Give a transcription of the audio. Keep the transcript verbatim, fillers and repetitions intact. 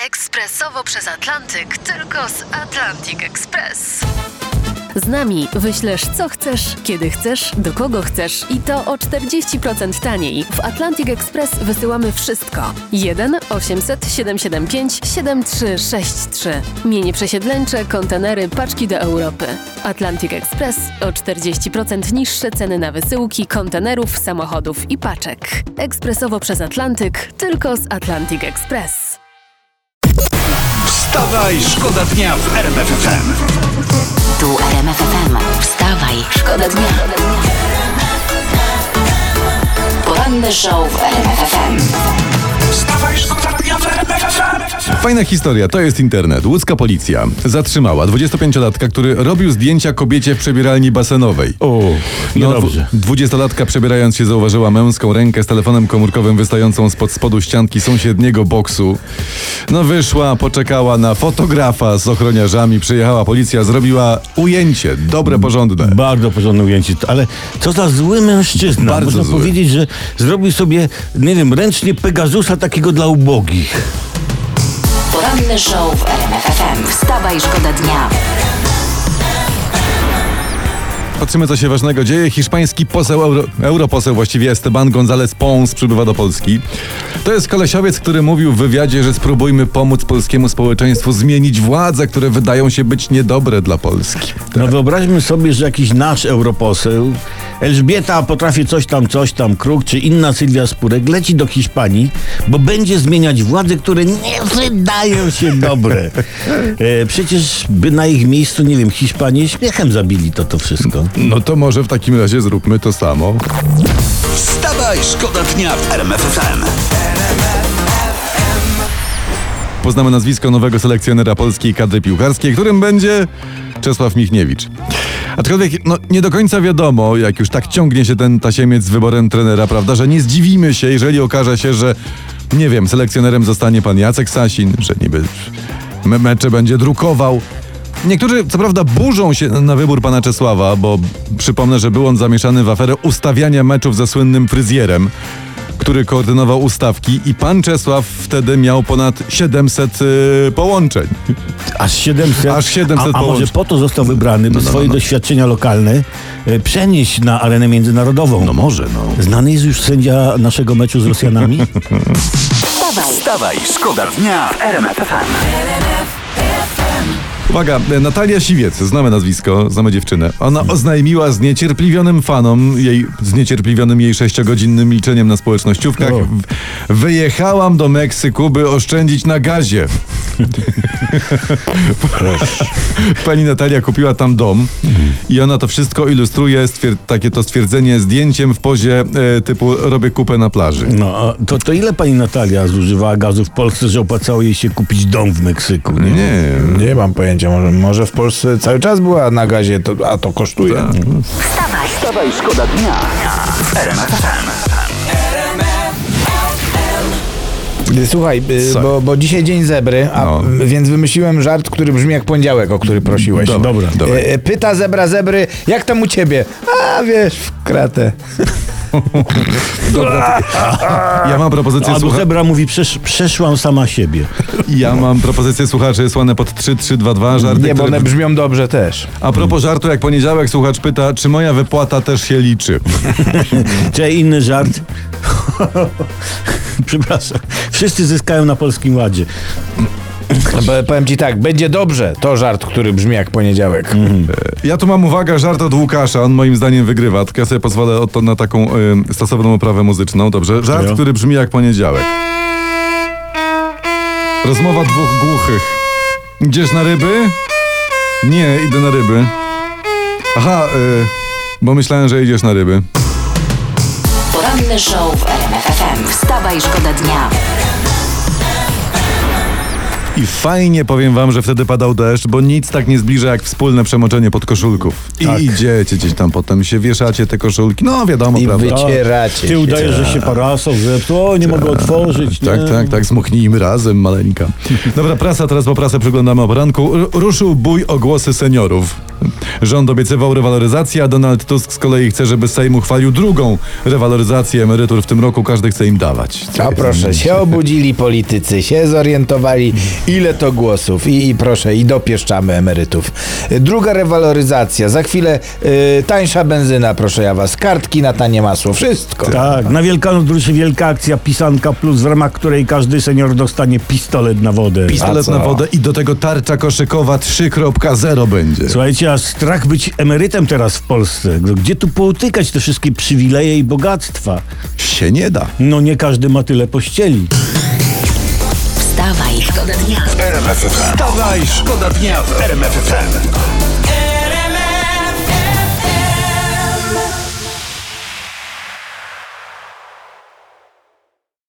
Ekspresowo przez Atlantyk, tylko z Atlantic Express. Z nami wyślesz co chcesz, kiedy chcesz, do kogo chcesz i to o czterdzieści procent taniej. W Atlantic Express wysyłamy wszystko. jeden osiemset siedemset siedemdziesiąt pięć siedemdziesiąt trzy sześćdziesiąt trzy. Mienie przesiedleńcze, kontenery, paczki do Europy. Atlantic Express o czterdzieści procent niższe ceny na wysyłki, kontenerów, samochodów i paczek. Ekspresowo przez Atlantyk, tylko z Atlantic Express. Wstawaj, szkoda dnia w R M F F M. Tu R M F F M. Wstawaj, szkoda dnia. Poranny show w R M F F M. Wstawaj, szkoda dnia w R M F F M. Fajna historia, to jest internet. Łódzka policja zatrzymała dwudziestopięciolatka, który robił zdjęcia kobiecie w przebieralni basenowej. O, niedobrze. Dwudziestolatka przebierając się zauważyła męską rękę z telefonem komórkowym wystającą spod spodu ścianki sąsiedniego boksu. No wyszła, poczekała na fotografa z ochroniarzami, przyjechała policja, zrobiła ujęcie, dobre, porządne. Bardzo porządne ujęcie, ale co za zły mężczyzna. Bardzo Można zły. powiedzieć, że zrobił sobie, nie wiem, ręcznie Pegasusa takiego dla ubogich. Poranny show w R M F F M. Wstawaj, szkoda dnia. Patrzymy, co się ważnego dzieje. Hiszpański poseł, euro, europoseł właściwie Esteban González Pons przybywa do Polski. To jest kolesiowiec, który mówił w wywiadzie, że spróbujmy pomóc polskiemu społeczeństwu zmienić władze, które wydają się być niedobre dla Polski. No wyobraźmy sobie, że jakiś nasz europoseł, Elżbieta potrafi coś tam, coś tam, Kruk, czy inna Sylwia Spurek leci do Hiszpanii, bo będzie zmieniać władze, które nie wydają się dobre. E, przecież by na ich miejscu, nie wiem, Hiszpanie śmiechem zabili to to wszystko. No to może w takim razie zróbmy to samo. Wstawaj, szkoda dnia w R M F F M. Poznamy nazwisko nowego selekcjonera polskiej kadry piłkarskiej, którym będzie Czesław Michniewicz. Aczkolwiek no, nie do końca wiadomo, jak już tak ciągnie się ten tasiemiec z wyborem trenera, prawda, że nie zdziwimy się, jeżeli okaże się, że nie wiem, selekcjonerem zostanie pan Jacek Sasin, że niby me- mecze będzie drukował. Niektórzy, co prawda, burzą się na wybór pana Czesława, bo przypomnę, że był on zamieszany w aferę ustawiania meczów ze słynnym fryzjerem, który koordynował ustawki i pan Czesław wtedy miał ponad siedemset yy, połączeń. Aż siedemset. Aż siedemset a, a może połączeń. po to został wybrany, by No, no, swoje no. doświadczenia lokalne e, przenieść na arenę międzynarodową. No może, no. Znany jest już sędzia naszego meczu z Rosjanami? Wstawaj. Wstawaj, szkoda dnia w R M F F M. Uwaga, Natalia Siwiec, znamy nazwisko, znamy dziewczynę. Ona oznajmiła zniecierpliwionym fanom, jej, zniecierpliwionym jej sześciogodzinnym milczeniem na społecznościówkach, O. w, wyjechałam do Meksyku, by oszczędzić na gazie. Pani Natalia kupiła tam dom i ona to wszystko ilustruje, stwier- takie to stwierdzenie zdjęciem w pozie e, typu robię kupę na plaży. No, a to, to ile pani Natalia zużywała gazu w Polsce, że opłacało jej się kupić dom w Meksyku? Nie. Nie, Nie mam pojęcia, może, może w Polsce cały czas była na gazie, to, a to kosztuje. Wstawaj. Wstawaj, szkoda dnia w R M F F M. Słuchaj, y, Co? bo, bo dzisiaj dzień zebry, a, No. m, więc wymyśliłem żart, który brzmi jak poniedziałek, o który prosiłeś. Dobra, Dobra. dobra. Y, y, Pyta zebra zebry, jak tam u ciebie? A wiesz, w kratę. Ja mam propozycję Albo słucha- zebra mówi, przesz, przeszłam sama siebie. Ja mam propozycję słuchaczy słane pod trzy trzy dwa dwa, żarty, Nie, bo które... one brzmią dobrze też. A propos żartu, jak poniedziałek słuchacz pyta, czy moja wypłata też się liczy. Czy inny żart? Przepraszam. Wszyscy zyskają na Polskim Ładzie. Bo, powiem ci tak, będzie dobrze, to żart, który brzmi jak poniedziałek. Ja tu mam, uwaga, żart od Łukasza, on moim zdaniem wygrywa, tylko ja sobie pozwolę o to na taką y, stosowną oprawę muzyczną. Dobrze, żart, Jo. który brzmi jak poniedziałek. Rozmowa dwóch głuchych. Idziesz na ryby? Nie, idę na ryby. Aha, y, bo myślałem, że idziesz na ryby. Poranny show w R M F F M. Wstawaj, szkoda dnia. I fajnie, powiem wam, że wtedy padał deszcz, bo nic tak nie zbliża jak wspólne przemoczenie podkoszulków. I Tak. idziecie gdzieś tam potem, się wieszacie te koszulki. No wiadomo, I prawda? wycieracie Ty się. udajesz, że się parasol zepsuł, o, nie mogę otworzyć. Tak, nie. tak, tak, zmuchnijmy razem, maleńka. Dobra, prasa, teraz po prasę przyglądamy o poranku. R- ruszył bój o głosy seniorów. Rząd obiecywał rewaloryzację, a Donald Tusk z kolei chce, żeby Sejm uchwalił drugą rewaloryzację emerytur w tym roku. Każdy chce im dawać. Co A jest? proszę, się obudzili politycy, się zorientowali, ile to głosów i, i proszę, i dopieszczamy emerytów. Druga rewaloryzacja, za chwilę y, tańsza benzyna, proszę ja was, kartki na tanie masło, wszystko. Tak, na Wielkanoc ruszy wielka akcja Pisanka Plus, w ramach której każdy senior dostanie pistolet na wodę. Pistolet A na co? wodę i do tego tarcza koszykowa trzy kropka zero będzie. Słuchajcie, a strach być emerytem teraz w Polsce. Gdzie tu poutykać te wszystkie przywileje i bogactwa? Się nie da. No nie każdy ma tyle pościeli. Wstawaj, szkoda dnia. Wstawaj, szkoda dnia w R M F F M.